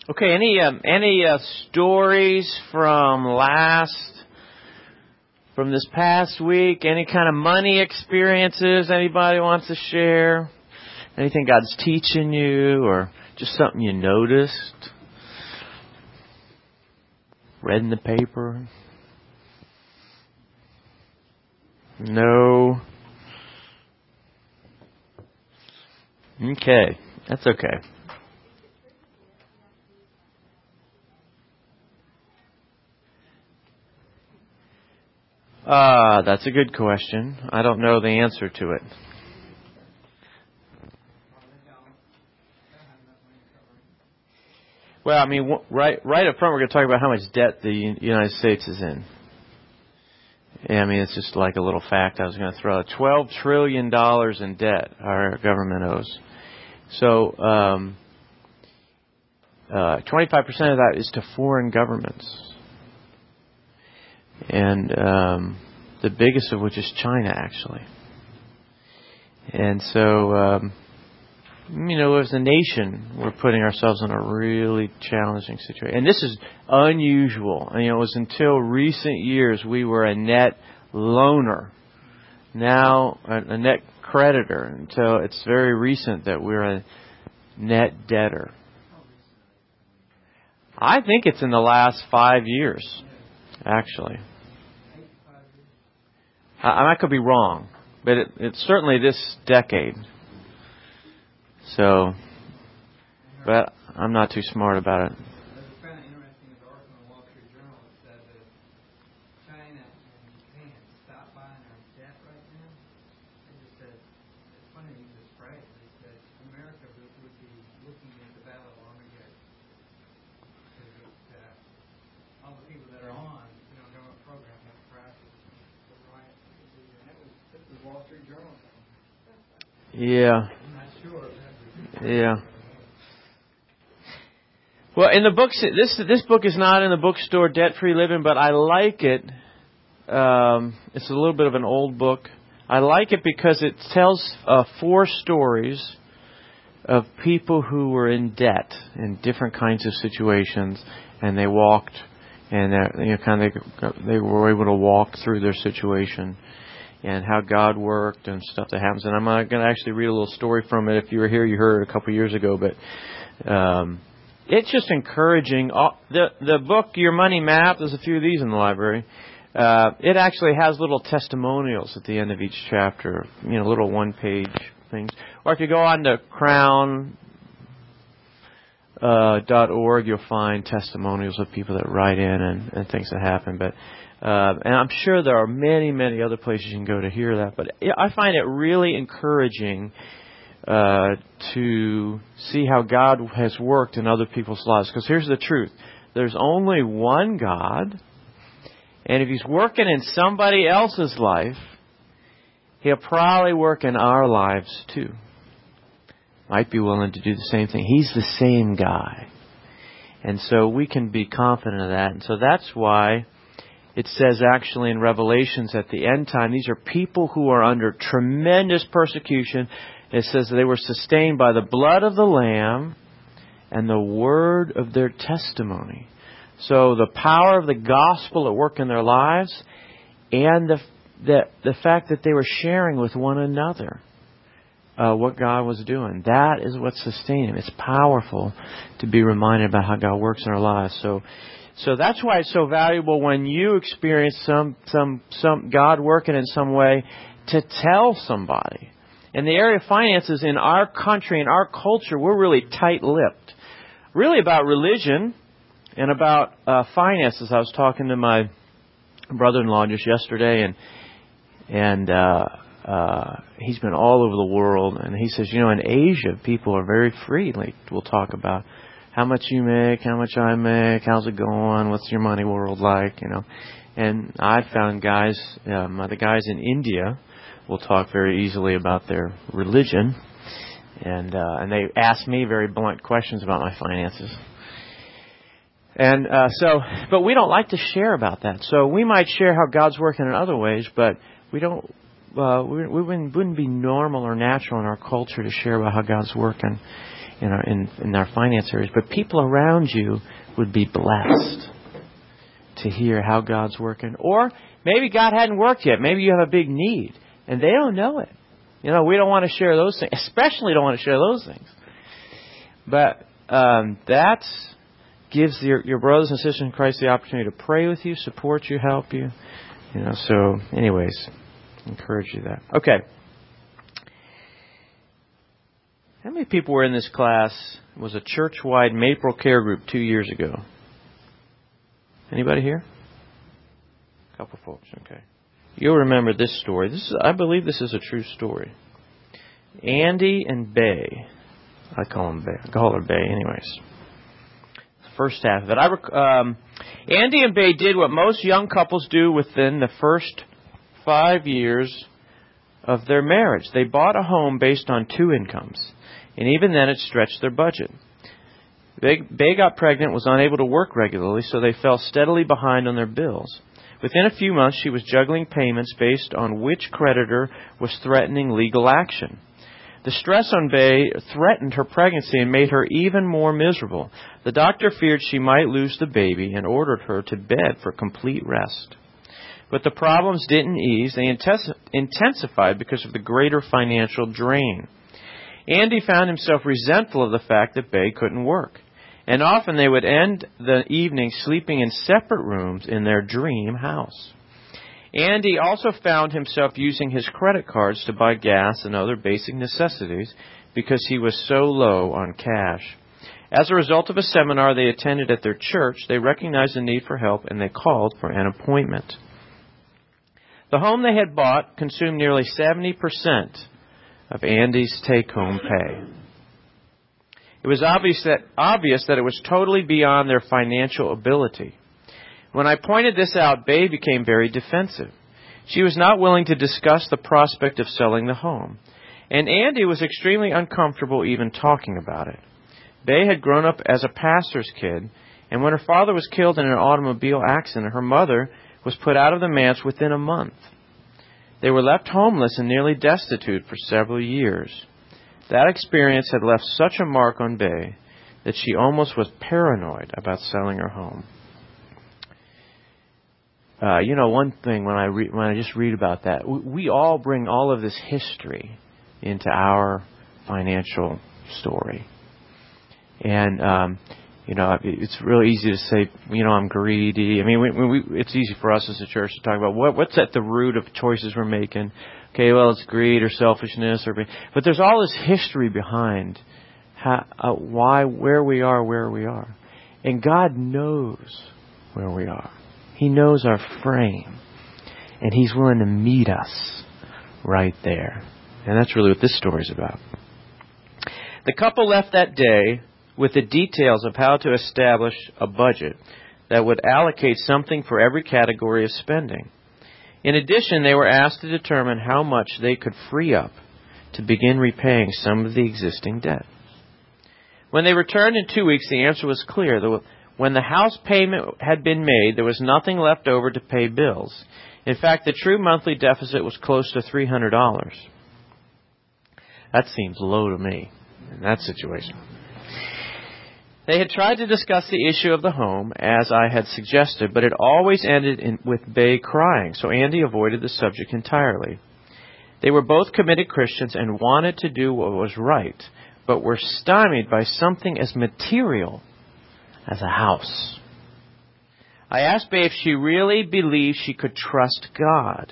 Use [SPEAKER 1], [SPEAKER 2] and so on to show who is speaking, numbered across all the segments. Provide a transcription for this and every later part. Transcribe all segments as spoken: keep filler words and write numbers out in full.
[SPEAKER 1] Okay, any um, any uh, stories from last, from this past week? Any kind of money experiences anybody wants to share? Anything God's teaching you, or just something you noticed? Read in the paper? No. Okay, that's okay. Ah, uh, that's a good question. I don't know the answer to it. Well, I mean, right, right up front, we're going to talk about how much debt the United States is in. Yeah, I mean, it's just like a little fact I was going to throw out. twelve trillion dollars in debt our government owes. So, um, uh, twenty-five percent of that is to foreign governments. And um, the biggest of which is China, actually. And so, um, you know, as a nation, we're putting ourselves in a really challenging situation. And this is unusual. You know, it was until recent years we were a net loaner. Now, a, a net creditor. Until it's very recent that we're a net debtor. I think it's in the last five years, actually. I, I could be wrong, but it, it's certainly this decade. So, but I'm not too smart about it.
[SPEAKER 2] There's kind of interesting article in the Wall Street Journal that said that if China and Japan stop buying our debt right now, they just said, it's funny to use this phrase, they said America would, would be looking at the Battle of Armageddon. Because uh, all the people that are on, you know, government program have crashes. Right. And that was, this was Wall Street Journal.
[SPEAKER 1] Yeah.
[SPEAKER 2] I'm not sure.
[SPEAKER 1] Yeah. Well, in the books, this this book is not in the bookstore, Debt Free Living, but I like it. Um, it's a little bit of an old book. I like it because it tells uh, four stories of people who were in debt in different kinds of situations, and they walked, and uh, you know, kind of they, they were able to walk through their situation. And how God worked and stuff that happens. And I'm not going to actually read a little story from it. If you were here, you heard it a couple of years ago. But um, it's just encouraging. The the book, Your Money Map, there's a few of these in the library. Uh, it actually has little testimonials at the end of each chapter. You know, little one-page things. Or if you go on to crown dot org, you'll find testimonials of people that write in and, and things that happen. But Uh, and I'm sure there are many, many other places you can go to hear that. But I find it really encouraging uh, to see how God has worked in other people's lives. Because here's the truth. There's only one God. And if He's working in somebody else's life, He'll probably work in our lives too. Might be willing to do the same thing. He's the same guy. And so we can be confident of that. And so that's why it says actually in Revelations at the end time, these are people who are under tremendous persecution. It says they were sustained by the blood of the Lamb and the word of their testimony. So the power of the gospel at work in their lives, and the the, the fact that they were sharing with one another uh, what God was doing. That is what's sustaining them. It's powerful to be reminded about how God works in our lives. So So that's why it's so valuable when you experience some some some God working in some way to tell somebody. In the area of finances in our country, in our culture, we're really tight-lipped. Really about religion and about uh, finances. I was talking to my brother-in-law just yesterday, and and uh, uh, he's been all over the world, and he says, you know, in Asia, people are very free. Like we'll talk about how much you make, how much I make, how's it going, what's your money world like, you know. And I've found guys, um, the guys in India will talk very easily about their religion. And uh, and they ask me very blunt questions about my finances. And uh, so, but we don't like to share about that. So we might share how God's working in other ways, but we don't, uh, we, we wouldn't, wouldn't be normal or natural in our culture to share about how God's working. in our in, in our finance areas, but people around you would be blessed to hear how God's working. Or maybe God hadn't worked yet. Maybe you have a big need and they don't know it. You know, we don't want to share those things. Especially don't want to share those things. But um, that gives your, your brothers and sisters in Christ the opportunity to pray with you, support you, help you. You know, so anyways, encourage you that. Okay. How many people were in this class? It was a church-wide Maple Care Group two years ago. Anybody here? A couple folks, okay. You'll remember this story. This is, I believe this is a true story. Andy and Bay. I call him Bay. I call her Bay anyways. First half of it. I, um, Andy and Bay did what most young couples do within the first five years of their marriage. They bought a home based on two incomes. And even then it stretched their budget. Bay, Bay got pregnant, was unable to work regularly, so they fell steadily behind on their bills. Within a few months, she was juggling payments based on which creditor was threatening legal action. The stress on Bay threatened her pregnancy and made her even more miserable. The doctor feared she might lose the baby and ordered her to bed for complete rest. But the problems didn't ease. They intensified because of the greater financial drain. Andy found himself resentful of the fact that Bay couldn't work. And often they would end the evening sleeping in separate rooms in their dream house. Andy also found himself using his credit cards to buy gas and other basic necessities because he was so low on cash. As a result of a seminar they attended at their church, they recognized the need for help and they called for an appointment. The home they had bought consumed nearly seventy percent of Andy's take-home pay. It was obvious that, obvious that it was totally beyond their financial ability. When I pointed this out, Bay became very defensive. She was not willing to discuss the prospect of selling the home. And Andy was extremely uncomfortable even talking about it. Bay had grown up as a pastor's kid, and when her father was killed in an automobile accident, her mother was put out of the manse within a month. They were left homeless and nearly destitute for several years. That experience had left such a mark on Bay that she almost was paranoid about selling her home. Uh, you know, one thing when I re- when I just read about that, we, we all bring all of this history into our financial story, and um, you know, it's really easy to say, you know, I'm greedy. I mean, we, we, it's easy for us as a church to talk about what, what's at the root of choices we're making. Okay, well, it's greed or selfishness, or but there's all this history behind how, uh, why, where we are, where we are, and God knows where we are. He knows our frame, and He's willing to meet us right there, and that's really what this story is about. The couple left that day with the details of how to establish a budget that would allocate something for every category of spending. In addition, they were asked to determine how much they could free up to begin repaying some of the existing debt. When they returned in two weeks, the answer was clear. When the house payment had been made, there was nothing left over to pay bills. In fact, the true monthly deficit was close to three hundred dollars. That seems low to me in that situation. They had tried to discuss the issue of the home, as I had suggested, but it always ended in, with Bay crying, so Andy avoided the subject entirely. They were both committed Christians and wanted to do what was right, but were stymied by something as material as a house. I asked Bay if she really believed she could trust God.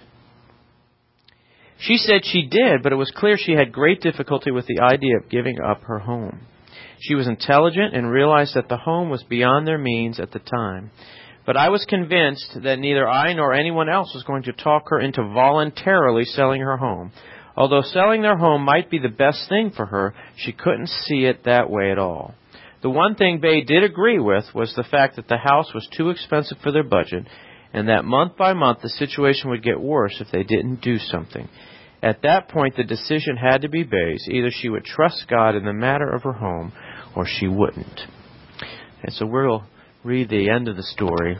[SPEAKER 1] She said she did, but it was clear she had great difficulty with the idea of giving up her home. She was intelligent and realized that the home was beyond their means at the time. But I was convinced that neither I nor anyone else was going to talk her into voluntarily selling her home. Although selling their home might be the best thing for her, she couldn't see it that way at all. The one thing Bay did agree with was the fact that the house was too expensive for their budget, and that month by month the situation would get worse if they didn't do something. At that point, the decision had to be Bay's. Either she would trust God in the matter of her home, or she wouldn't. And so we'll read the end of the story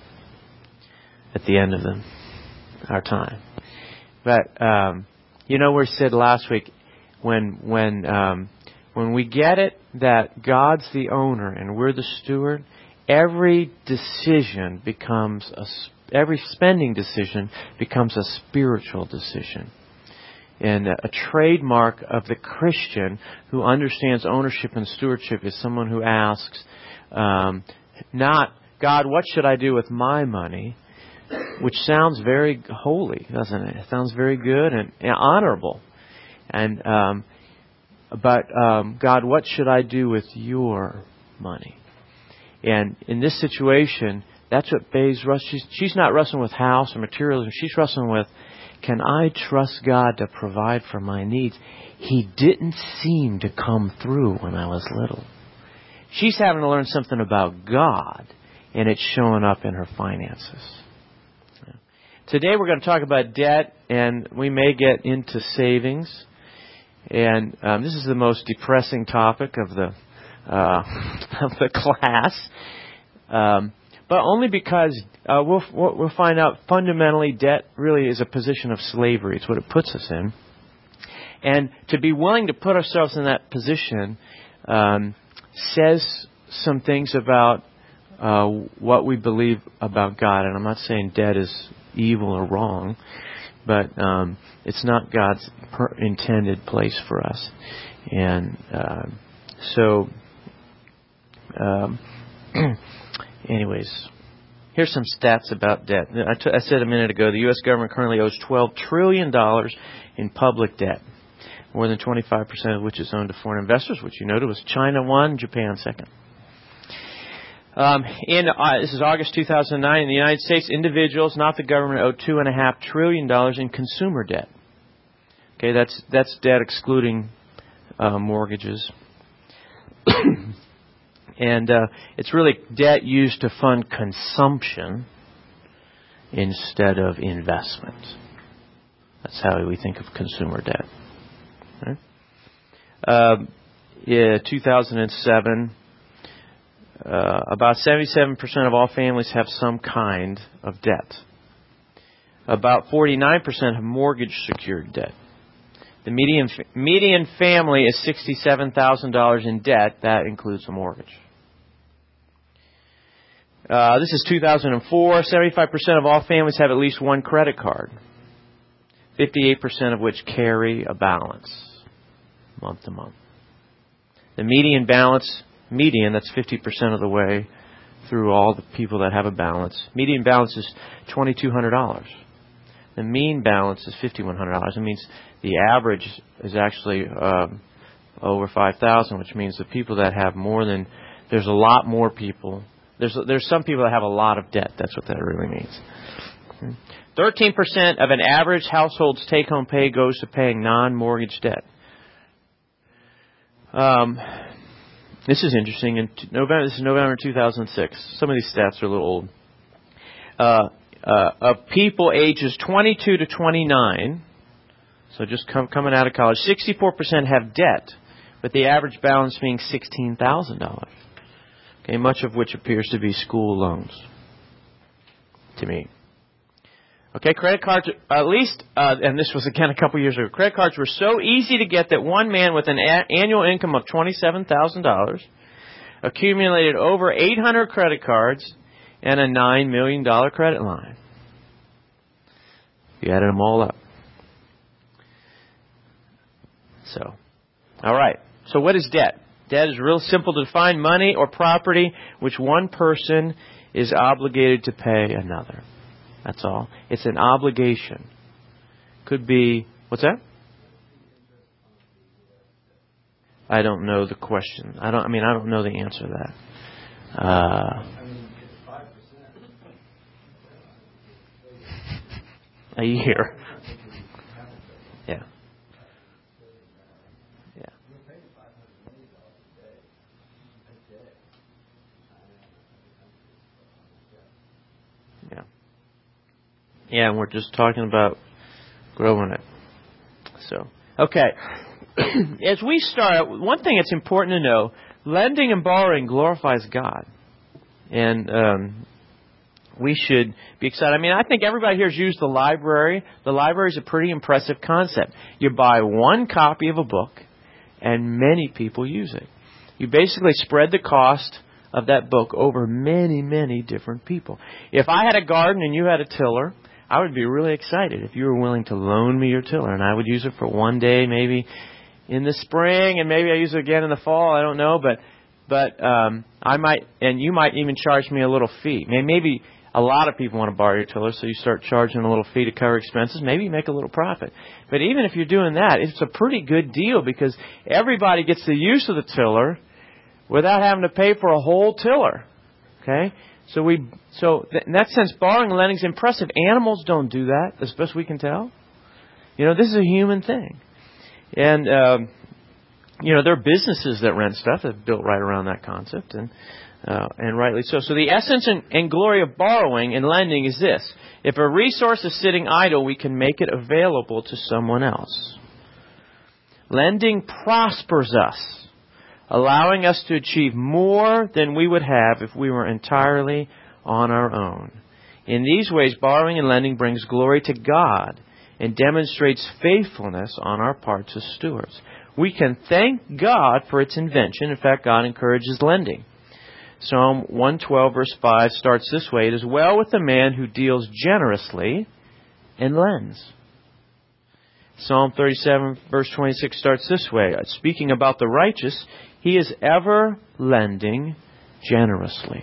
[SPEAKER 1] at the end of the, our time. But, um, you know, we said last week, when when um, when we get it that God's the owner and we're the steward, every decision becomes a, every spending decision becomes a spiritual decision. And a trademark of the Christian who understands ownership and stewardship is someone who asks, um, not, God, what should I do with my money? Which sounds very holy, doesn't it? It sounds very good and, and honorable. And um, but um, God, what should I do with your money? And in this situation, that's what Bay's wrestling. She's, she's not wrestling with house or materialism. She's wrestling with, can I trust God to provide for my needs? He didn't seem to come through when I was little. She's having to learn something about God, and it's showing up in her finances. Today we're going to talk about debt, and we may get into savings. And um, this is the most depressing topic of the uh, of the class, um, but only because uh, we'll we'll find out fundamentally debt really is a position of slavery. It's what it puts us in, and to be willing to put ourselves in that position um, says some things about uh, what we believe about God. And I'm not saying debt is evil or wrong, but um, it's not God's per- intended place for us. And uh, so, um, anyways, here's some stats about debt. I, t- I said a minute ago, the U S government currently owes twelve trillion dollars in public debt, more than twenty-five percent of which is owned to foreign investors, which you noted was China one, Japan second. Um, in uh, this is August two thousand nine. In the United States, individuals, not the government, owe two and a half trillion dollars in consumer debt. Okay, that's that's debt excluding uh, mortgages, and uh, it's really debt used to fund consumption instead of investment. That's how we think of consumer debt. Okay. Uh, yeah, two thousand seven. Uh, about seventy-seven percent of all families have some kind of debt. About forty-nine percent have mortgage-secured debt. The median median family is sixty-seven thousand dollars in debt. That includes a mortgage. Uh, this is two thousand four. seventy-five percent of all families have at least one credit card. fifty-eight percent of which carry a balance month to month. The median balance... Median, that's fifty percent of the way through all the people that have a balance. Median balance is two thousand two hundred dollars. The mean balance is five thousand one hundred dollars. It means the average is actually um, over five thousand dollars, which means the people that have more than, there's a lot more people. There's there's some people that have a lot of debt. That's what that really means. thirteen percent of an average household's take-home pay goes to paying non-mortgage debt. Um... This is interesting. In November, this is November two thousand six. Some of these stats are a little old. Uh, uh, of people ages twenty-two to twenty-nine, so just come, coming out of college, sixty-four percent have debt, with the average balance being sixteen thousand dollars. Okay, much of which appears to be school loans. To me. Okay, credit cards, at least, uh, and this was again a couple years ago, credit cards were so easy to get that one man with an a- annual income of twenty-seven thousand dollars accumulated over eight hundred credit cards and a nine million dollars credit line. You added them all up. So, all right. So what is debt? Debt is real simple to define: money or property which one person is obligated to pay another. That's all. It's an obligation. Could be, what's that? I don't know the question. I don't. I mean, I don't know the answer to that. Uh, a year. Yeah. Yeah. Yeah. Yeah, and we're just talking about growing it. So, okay. As we start, one thing that's important to know, lending and borrowing glorifies God. And um, we should be excited. I mean, I think everybody here has used the library. The library is a pretty impressive concept. You buy one copy of a book. and many people use it. You basically spread the cost of that book over many, many different people. If I had a garden and you had a tiller, I would be really excited if you were willing to loan me your tiller, and I would use it for one day, maybe in the spring, and maybe I use it again in the fall. I don't know, but but um, I might, and you might even charge me a little fee. Maybe a lot of people want to borrow your tiller, so you start charging a little fee to cover expenses. Maybe you make a little profit. But even if you're doing that, it's a pretty good deal because everybody gets the use of the tiller without having to pay for a whole tiller. Okay? So we, so in that sense, borrowing and lending is impressive. Animals don't do that, as best we can tell. You know, this is a human thing. And, um, you know, there are businesses that rent stuff that are built right around that concept, and uh, and rightly so. So the essence and, and glory of borrowing and lending is this. If a resource is sitting idle, we can make it available to someone else. Lending prospers us, allowing us to achieve more than we would have if we were entirely on our own. In these ways, borrowing and lending brings glory to God and demonstrates faithfulness on our part as stewards. We can thank God for its invention. In fact, God encourages lending. Psalm one twelve, verse five starts this way. It is well with the man who deals generously and lends. Psalm thirty-seven, verse twenty-six starts this way. Speaking about the righteous, he is ever lending generously.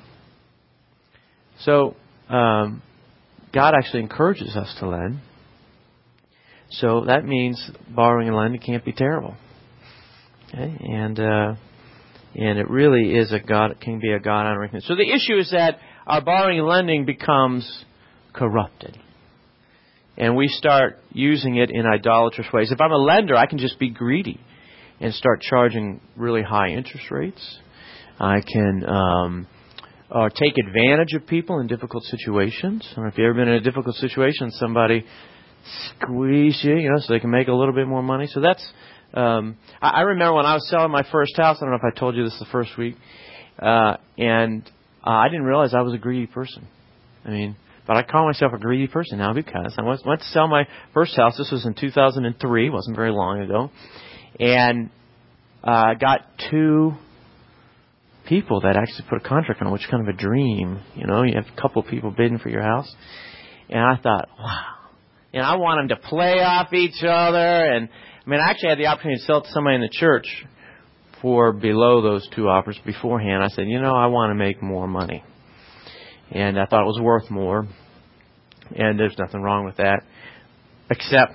[SPEAKER 1] So, um, God actually encourages us to lend. So that means borrowing and lending can't be terrible. Okay? And uh, and it really is a God, it can be a God-honoring thing. So the issue is that our borrowing and lending becomes corrupted. And we start using it in idolatrous ways. If I'm a lender, I can just be greedy and start charging really high interest rates. I can um, or take advantage of people in difficult situations. I don't know if you've ever been in a difficult situation, somebody squeeze you, you know, so they can make a little bit more money. So that's, um, I, I remember when I was selling my first house, I don't know if I told you this the first week, uh, and uh, I didn't realize I was a greedy person. I mean, but I call myself a greedy person now because I went, went to sell my first house. This was in two thousand three, wasn't very long ago, and I uh, got two people that actually put a contract on it, which is kind of a dream. You know, you have a couple of people bidding for your house, and I thought, wow. And I want them to play off each other. And I mean, I actually had the opportunity to sell it to somebody in the church for below those two offers beforehand. I said, you know, I want to make more money. And I thought it was worth more. And there's nothing wrong with that. Except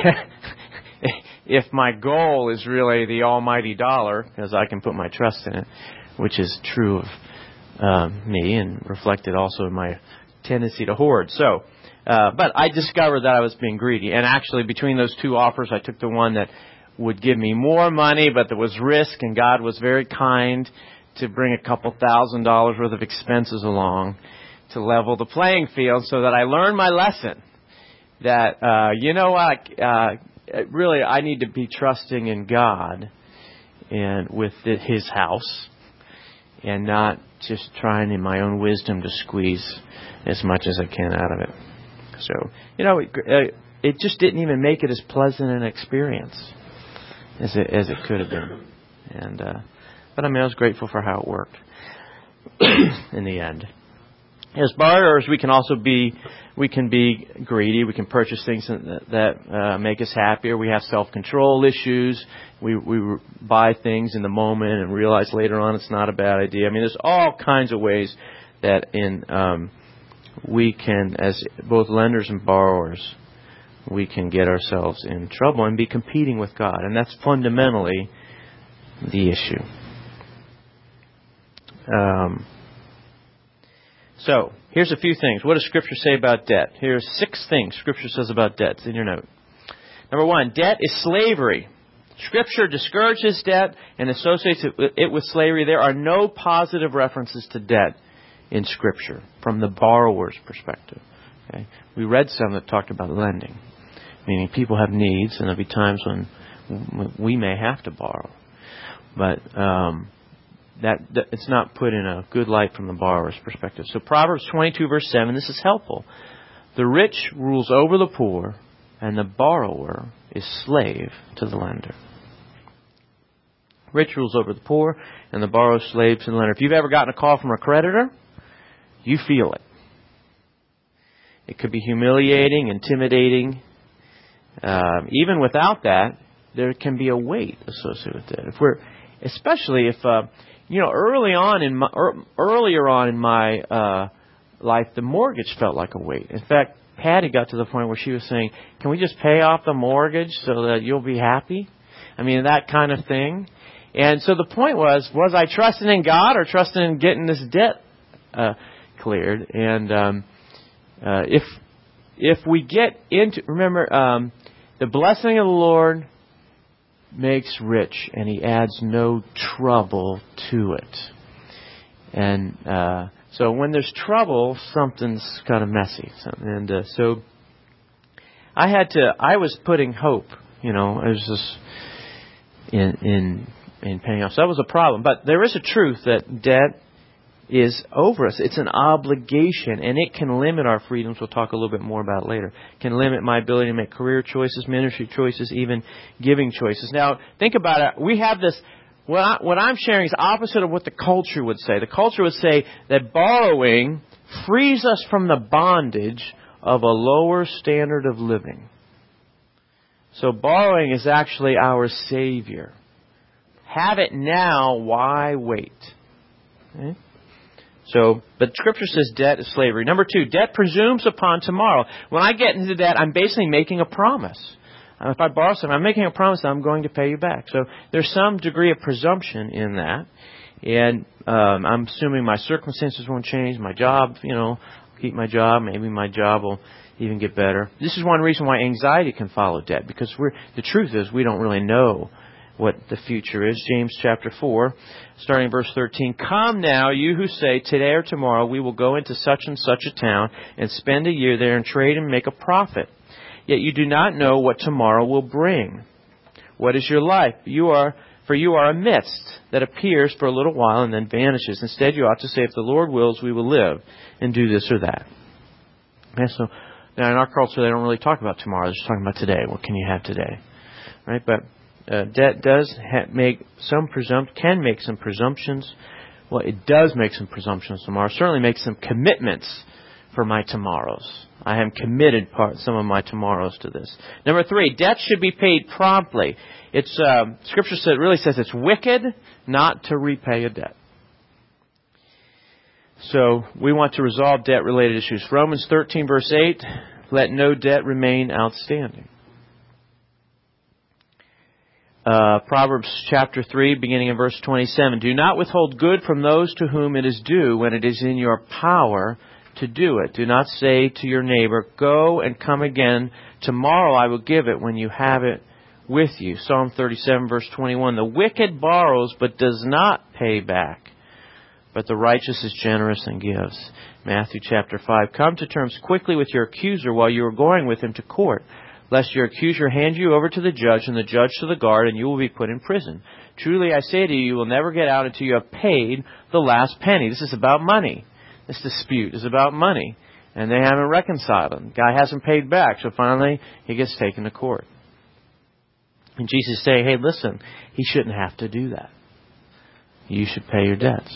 [SPEAKER 1] if my goal is really the almighty dollar, because I can put my trust in it, which is true of um, me and reflected also in my tendency to hoard. So, Uh, but I discovered that I was being greedy. And actually, between those two offers, I took the one that would give me more money, but there was risk, and God was very kind to bring a couple thousand dollars worth of expenses along to level the playing field so that I learned my lesson. That, uh, you know what, uh, really, I need to be trusting in God and with His house and not just trying in my own wisdom to squeeze as much as I can out of it. So, you know, it, uh, it just didn't even make it as pleasant an experience as it as it could have been. And uh, but I mean, I was grateful for how it worked in the end. As borrowers, we can also be we can be greedy. We can purchase things that, that uh, make us happier. We have self-control issues. We we buy things in the moment and realize later on it's not a bad idea. I mean, there's all kinds of ways that in um, we can, as both lenders and borrowers, we can get ourselves in trouble and be competing with God. And that's fundamentally the issue. Um, so, here's a few things. What does Scripture say about debt? Here's six things Scripture says about debt. It's in your note. Number one, debt is slavery. Scripture discourages debt and associates it with slavery. There are no positive references to debt in Scripture from the borrower's perspective. Okay? We read some that talked about lending, meaning people have needs, and there'll be times when we may have to borrow. But um, that, that it's not put in a good light from the borrower's perspective. So Proverbs twenty-two, verse seven, this is helpful. The rich rules over the poor, and the borrower is slave to the lender. Rich rules over the poor, and the borrower slaves to the lender. If you've ever gotten a call from a creditor, you feel it. It could be humiliating, intimidating. Um, even without that, there can be a weight associated with it. If we're, especially if uh, you know, early on in my, er, earlier on in my uh, life, the mortgage felt like a weight. In fact, Patty got to the point where she was saying, "Can we just pay off the mortgage so that you'll be happy?" I mean, that kind of thing. And so the point was, was I trusting in God or trusting in getting this debt uh, cleared? And um, uh, if if we get into, remember, um, the blessing of the Lord makes rich, and He adds no trouble to it. And uh, so when there's trouble, something's kind of messy. And uh, so I had to, I was putting hope, you know, it was just in in in paying off. So that was a problem. But there is a truth that debt is over us. It's an obligation, and it can limit our freedoms. We'll talk a little bit more about it later. It can limit my ability to make career choices, ministry choices, even giving choices. Now, think about it. We have this, what, I, what I'm sharing is opposite of what the culture would say. The culture would say that borrowing frees us from the bondage of a lower standard of living. So borrowing is actually our Savior. Have it now, why wait? Okay? So, but Scripture says debt is slavery. Number two, debt presumes upon tomorrow. When I get into debt, I'm basically making a promise. If I borrow something, I'm making a promise that I'm going to pay you back. So there's some degree of presumption in that. And um, I'm assuming my circumstances won't change. My job, you know, I'll keep my job. Maybe my job will even get better. This is one reason why anxiety can follow debt. Because we're, the truth is we don't really know what the future is. James chapter four, starting verse thirteen. Come now, you who say, today or tomorrow we will go into such and such a town and spend a year there and trade and make a profit. Yet you do not know what tomorrow will bring. What is your life? You are, for you are a mist that appears for a little while and then vanishes. Instead, you ought to say, if the Lord wills, we will live and do this or that. Okay, so now in our culture, they don't really talk about tomorrow. They're just talking about today. What can you have today? Right? But Uh, debt does ha- make some presump- can make some presumptions. Well, it does make some presumptions tomorrow. It certainly makes some commitments for my tomorrows. I have committed part some of my tomorrows to this. Number three, debt should be paid promptly. It's uh, Scripture says, really says it's wicked not to repay a debt. So we want to resolve debt-related issues. Romans thirteen, verse eight, let no debt remain outstanding. Uh, Proverbs chapter three, beginning in verse twenty-seven. Do not withhold good from those to whom it is due when it is in your power to do it. Do not say to your neighbor, go and come again. Tomorrow I will give it when you have it with you. Psalm thirty-seven, verse twenty-one. The wicked borrows but does not pay back, but the righteous is generous and gives. Matthew chapter five. Come to terms quickly with your accuser while you are going with him to court, lest your accuser hand you over to the judge, and the judge to the guard, and you will be put in prison. Truly I say to you, you will never get out until you have paid the last penny. This is about money. This dispute is about money. And they haven't reconciled him. The guy hasn't paid back, so finally he gets taken to court. And Jesus is saying, hey, listen, he shouldn't have to do that. You should pay your debts.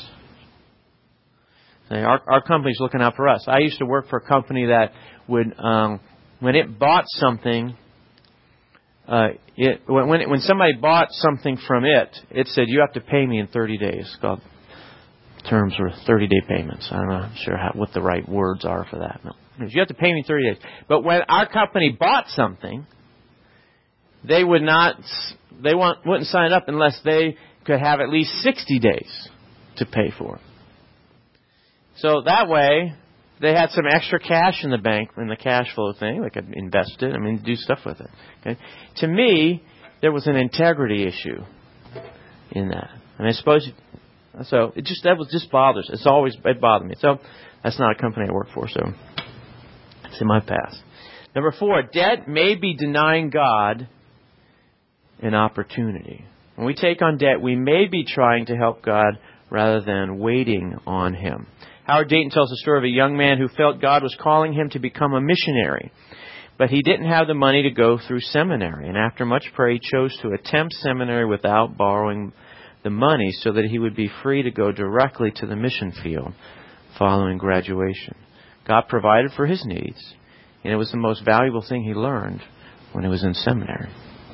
[SPEAKER 1] Our, our company's looking out for us. I used to work for a company that would... Um, When it bought something, uh, it, when it, when somebody bought something from it, it said, you have to pay me in thirty days. It's called terms or thirty-day payments. I'm not sure how, what the right words are for that. No. You have to pay me in thirty days. But when our company bought something, they would not, they want, wouldn't sign up unless they could have at least sixty days to pay for it. So that way, they had some extra cash in the bank, in the cash flow thing. They could invest it. I mean, do stuff with it. Okay. To me, there was an integrity issue in that. And I suppose, so it just, that was just bothers. It's always, it bothered me. So that's not a company I work for, so it's in my past. Number four, debt may be denying God an opportunity. When we take on debt, we may be trying to help God rather than waiting on Him. Howard Dayton tells the story of a young man who felt God was calling him to become a missionary, but he didn't have the money to go through seminary. And after much prayer, he chose to attempt seminary without borrowing the money so that he would be free to go directly to the mission field following graduation. God provided for his needs, and it was the most valuable thing he learned when he was in seminary.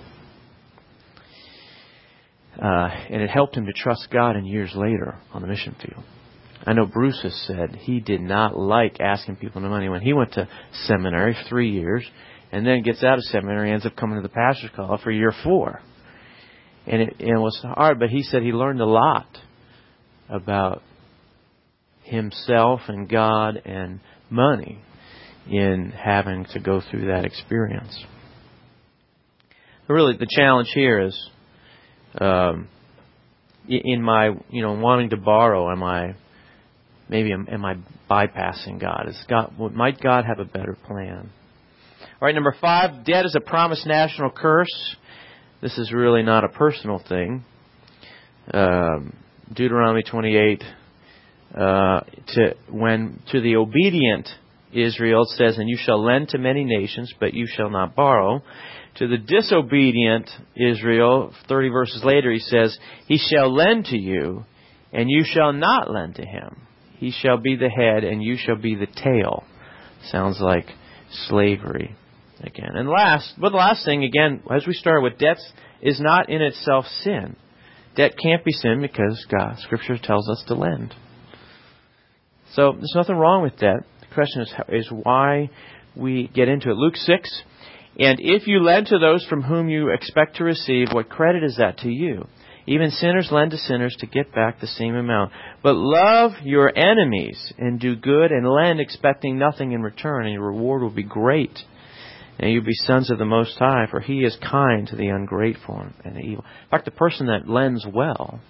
[SPEAKER 1] Uh, and it helped him to trust God in years later on the mission field. I know Bruce has said he did not like asking people for money when he went to seminary for three years and then gets out of seminary, ends up coming to the pastor's call for year four. And it, and it was hard, but he said he learned a lot about himself and God and money in having to go through that experience. But really, the challenge here is, um, in my, you know, wanting to borrow, am I, maybe am, am I bypassing God? Is God, might God have a better plan? All right, number five, debt is a promised national curse. This is really not a personal thing. Um, Deuteronomy twenty-eight, uh, to when to the obedient Israel it says, "And you shall lend to many nations, but you shall not borrow." To the disobedient Israel, thirty verses later, he says, "He shall lend to you, and you shall not lend to him. He shall be the head, and you shall be the tail." Sounds like slavery again. And last, but the last thing, again, as we start with, debt is not in itself sin. Debt can't be sin because God, Scripture tells us to lend. So there's nothing wrong with debt. The question is, is why we get into it. Luke six, "And if you lend to those from whom you expect to receive, what credit is that to you? Even sinners lend to sinners to get back the same amount. But love your enemies and do good and lend, expecting nothing in return, and your reward will be great. And you'll be sons of the Most High, for He is kind to the ungrateful and the evil." In fact, the person that lends well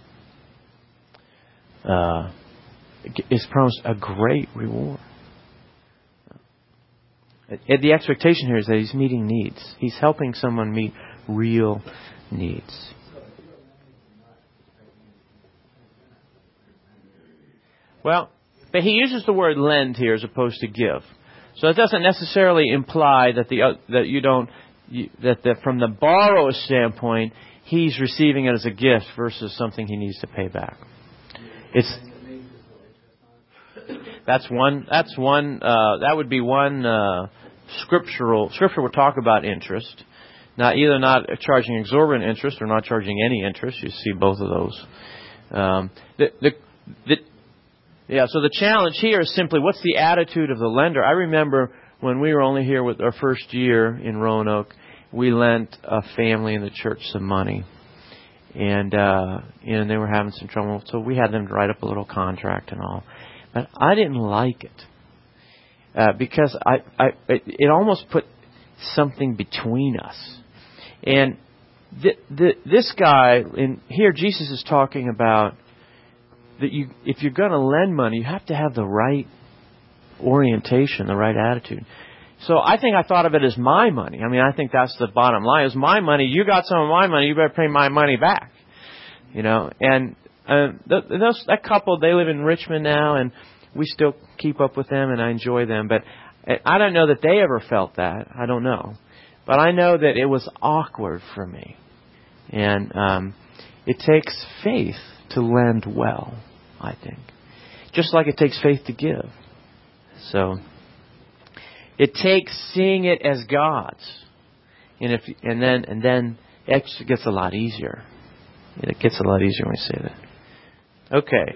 [SPEAKER 1] uh, is promised a great reward. The expectation here is that he's meeting needs. He's helping someone meet real needs. Well, but he uses the word lend here as opposed to give. So it doesn't necessarily imply that the uh, that you don't you, that the, from the borrower's standpoint he's receiving it as a gift versus something he needs to pay back. It's that's one that's one uh, that would be one uh, scriptural scripture would talk about interest. Now, either not charging exorbitant interest or not charging any interest. You see both of those. Um, the, the, the, yeah. So the challenge here is simply, what's the attitude of the lender? I remember when we were only here with our first year in Roanoke, we lent a family in the church some money, and uh, and they were having some trouble. So we had them write up a little contract and all, but I didn't like it uh, because I, I it almost put something between us. And th- th- this guy in here, Jesus is talking about that you, if you're going to lend money, you have to have the right orientation, the right attitude. So I think I thought of it as my money. I mean, I think that's the bottom line. It's my money. You got some of my money. You better pay my money back. You know, and uh, th- those, that couple, they live in Richmond now, and we still keep up with them, and I enjoy them. But I don't know that they ever felt that. I don't know. But I know that it was awkward for me. And um, it takes faith to lend well, I think. Just like it takes faith to give. So it takes seeing it as God's. And if and then and then it gets a lot easier. It gets a lot easier when we say that. Okay.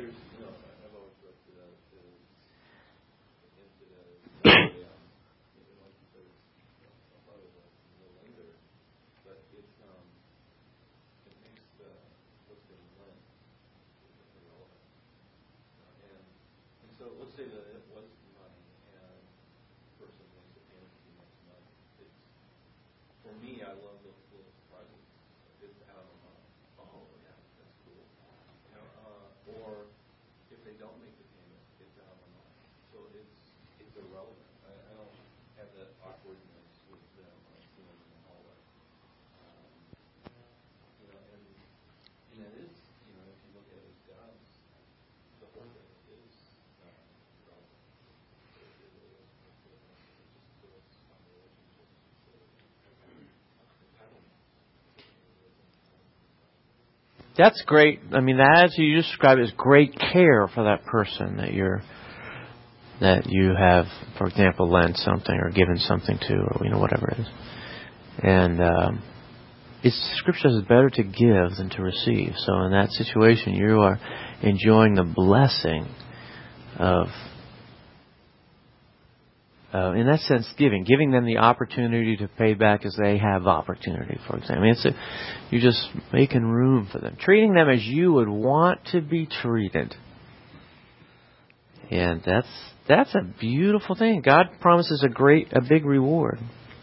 [SPEAKER 1] that's great. I mean, that as you describe it, is great care for that person that you're that you have, for example, lent something or given something to, or you know whatever it is. And um, it's Scripture says it's better to give than to receive. So in that situation, you are enjoying the blessing of, uh, in that sense, giving, giving them the opportunity to pay back as they have opportunity. For example, I mean, it's a, you're just making room for them, treating them as you would want to be treated, and that's that's a beautiful thing. God promises a great, a big reward.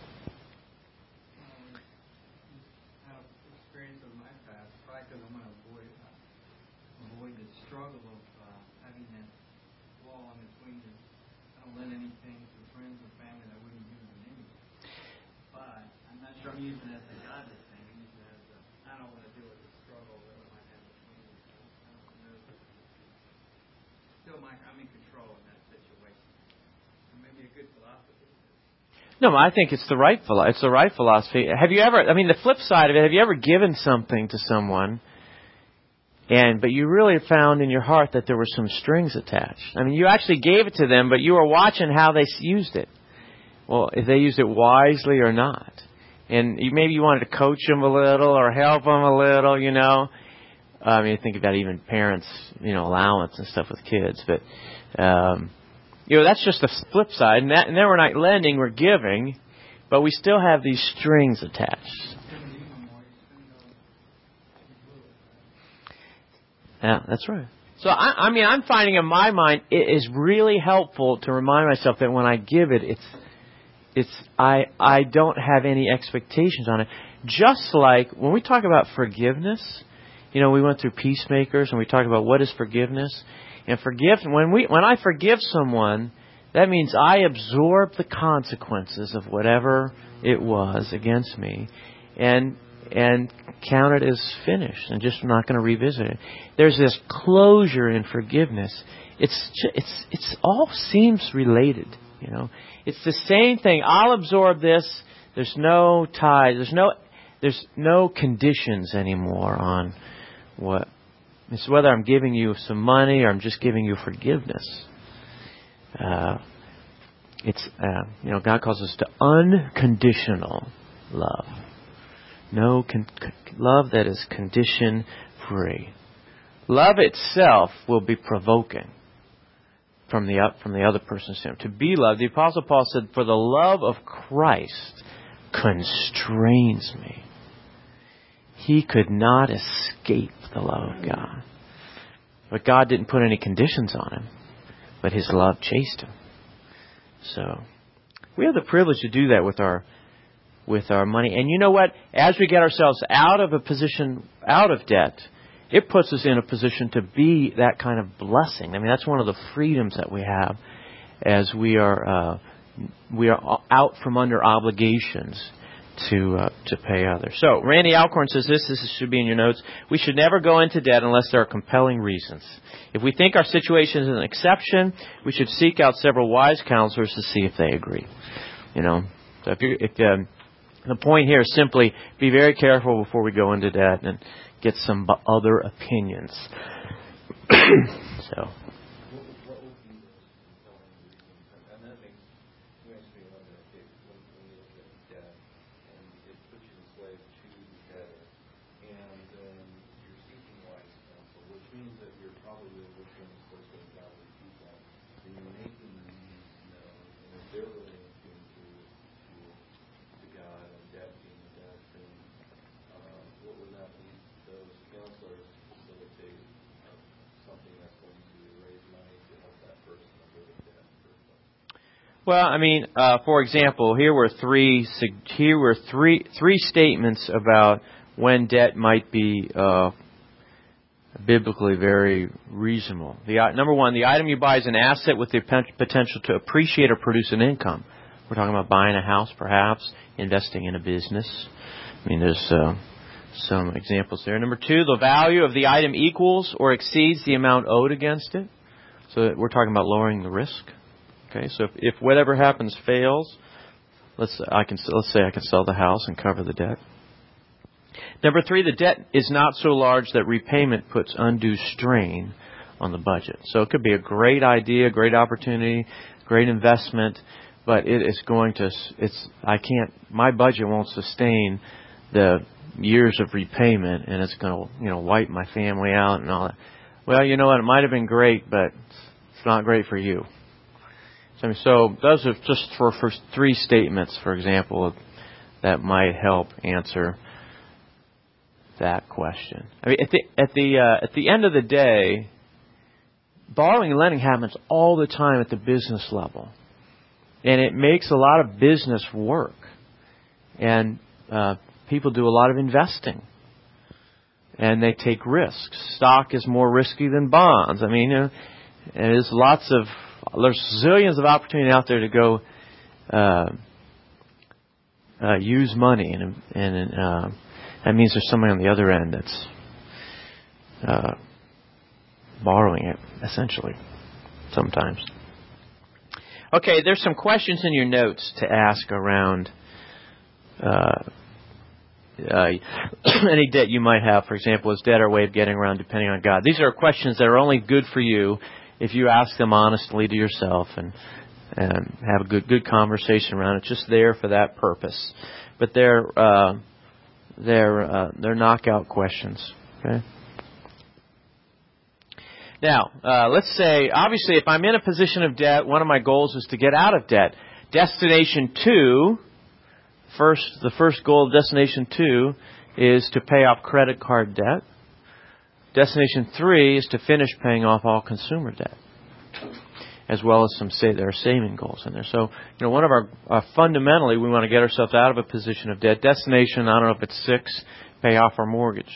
[SPEAKER 1] No, I think it's the right philo- it's the right philosophy. Have you ever? I mean, the flip side of it. Have you ever given something to someone, and but you really found in your heart that there were some strings attached? I mean, you actually gave it to them, but you were watching how they used it. Well, if they used it wisely or not, and you, maybe you wanted to coach them a little or help them a little. You know, I mean, think about even parents, you know, allowance and stuff with kids, but. Um, You know, that's just the flip side. And, that, and then we're not lending, we're giving. But we still have these strings attached. Yeah, that's right. So, I, I mean, I'm finding in my mind, it is really helpful to remind myself that when I give it, it's, it's, I, I don't have any expectations on it. Just like when we talk about forgiveness, you know, we went through peacemakers and we talked about what is forgiveness. And forgive when we when I forgive someone, that means I absorb the consequences of whatever it was against me, and and count it as finished, and just not going to revisit it. There's this closure in forgiveness. It's it's it's all seems related, you know. It's the same thing. I'll absorb this. There's no tie. There's no there's no conditions anymore on what. It's whether I'm giving you some money or I'm just giving you forgiveness. Uh, it's uh, you know God calls us to unconditional love. No con- love that is condition free. Love itself will be provoking from the from the other person's standpoint. To be loved, the Apostle Paul said, "For the love of Christ constrains me." He could not escape the love of God. But God didn't put any conditions on him. But His love chased him. So, we have the privilege to do that with our with our money. And you know what? As we get ourselves out of a position, out of debt, it puts us in a position to be that kind of blessing. I mean, that's one of the freedoms that we have as we are uh, we are out from under obligations to uh, to pay others. So, Randy Alcorn says this, this should be in your notes, we should never go into debt unless there are compelling reasons. If we think our situation is an exception, we should seek out several wise counselors to see if they agree. You know, so if you if um, the point here is simply be very careful before we go into debt and get some other opinions. So. Well, I mean, uh, for example, here were three here were three three statements about when debt might be uh, biblically very reasonable. The number one, the item you buy is an asset with the potential to appreciate or produce an income. We're talking about buying a house, perhaps investing in a business. I mean, there's uh, some examples there. Number two, the value of the item equals or exceeds the amount owed against it. So we're talking about lowering the risk. Okay, so if, if whatever happens fails, let's I can let's say I can sell the house and cover the debt. Number three, the debt is not so large that repayment puts undue strain on the budget. So it could be a great idea, great opportunity, great investment, but it is going to, it's, I can't, my budget won't sustain the years of repayment, and it's going to, you know, wipe my family out and all that. Well, you know what, it might have been great, but it's not great for you. So, so those are just for, for three statements, for example, that might help answer that question. I mean, at the at the uh, at the end of the day, borrowing and lending happens all the time at the business level, and it makes a lot of business work. And uh, people do a lot of investing, and they take risks. Stock is more risky than bonds. I mean, you know, there's lots of there's zillions of opportunity out there to go uh, uh, use money, and and. Uh, That means there's somebody on the other end that's uh, borrowing it, essentially, sometimes. Okay, there's some questions in your notes to ask around uh, uh, any debt you might have. For example, is debt our way of getting around depending on God? These are questions that are only good for you if you ask them honestly to yourself and, and have a good good conversation around it. Just there for that purpose. But they're... Uh, They're uh, they're knockout questions. Okay. Now, uh, let's say, obviously, if I'm in a position of debt, one of my goals is to get out of debt. Destination two, first, the first goal of destination two is to pay off credit card debt. Destination three is to finish paying off all consumer debt, as well as some say there are saving goals in there. So, you know, one of our uh, fundamentally, we want to get ourselves out of a position of debt. Destination, I don't know if it's six, pay off our mortgage.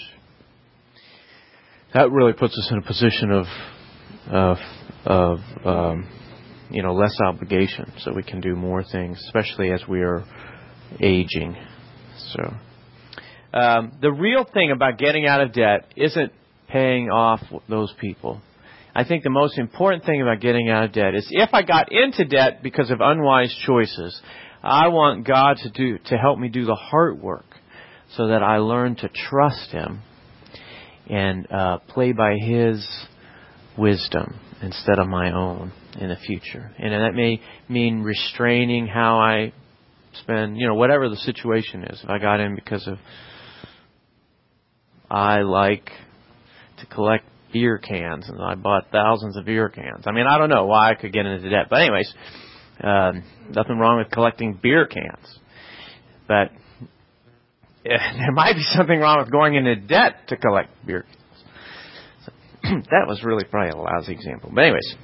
[SPEAKER 1] That really puts us in a position of, of, of um, you know, less obligation, so we can do more things, especially as we are aging. So, um, the real thing about getting out of debt isn't paying off those people. I think the most important thing about getting out of debt is if I got into debt because of unwise choices, I want God to do to help me do the hard work so that I learn to trust Him and uh, play by His wisdom instead of my own in the future. And that may mean restraining how I spend, you know, whatever the situation is. If I got in because of I like to collect beer cans, and I bought thousands of beer cans. I mean, I don't know why I could get into debt. But anyways, um, nothing wrong with collecting beer cans. But yeah, there might be something wrong with going into debt to collect beer cans. So, that was really probably a lousy example. But anyways,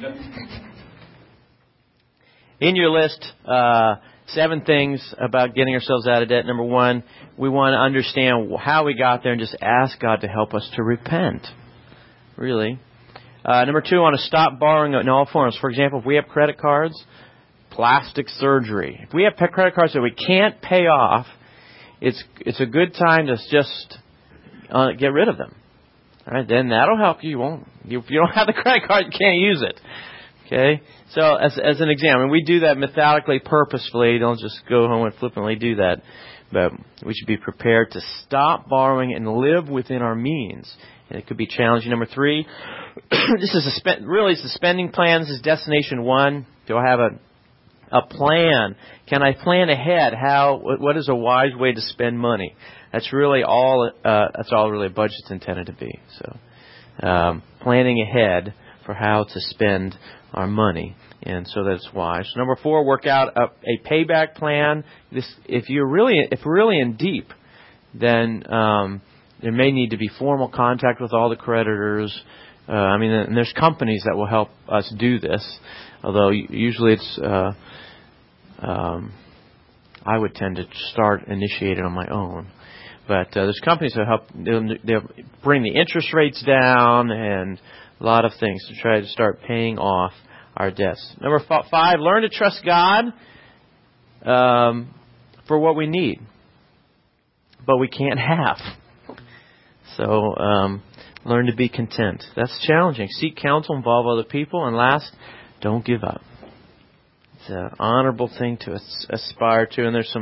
[SPEAKER 1] in your list, uh, seven things about getting ourselves out of debt. Number one, we want to understand how we got there and just ask God to help us to repent. Really. Uh, number two, I want to stop borrowing in all forms. For example, if we have credit cards, plastic surgery. If we have credit cards that we can't pay off, it's it's a good time to just uh, get rid of them. All right, then that'll help you. You won't. You, if you don't have the credit card, you can't use it. Okay. So as as an example, and we do that methodically, purposefully. Don't just go home and flippantly do that. But we should be prepared to stop borrowing and live within our means. And it could be challenging. Number three, this is a spe- really it's a spending plan. This is destination one. Do I have a a plan? Can I plan ahead? How? What is a wise way to spend money? That's really all. Uh, that's all really a budget's intended to be. So, um, planning ahead for how to spend our money, and so that's wise. Number four, work out a, a payback plan. This, if you're really, if we're really in deep, then um, there may need to be formal contact with all the creditors. Uh, I mean, and there's companies that will help us do this, although usually it's, uh, um, I would tend to start initiate it on my own. But uh, there's companies that help, they'll, they'll bring the interest rates down and a lot of things to try to start paying off our debts. Number five, learn to trust God um, for what we need, but we can't have. So um, learn to be content. That's challenging. Seek counsel, involve other people, and last, don't give up. It's an honorable thing to aspire to, and there's some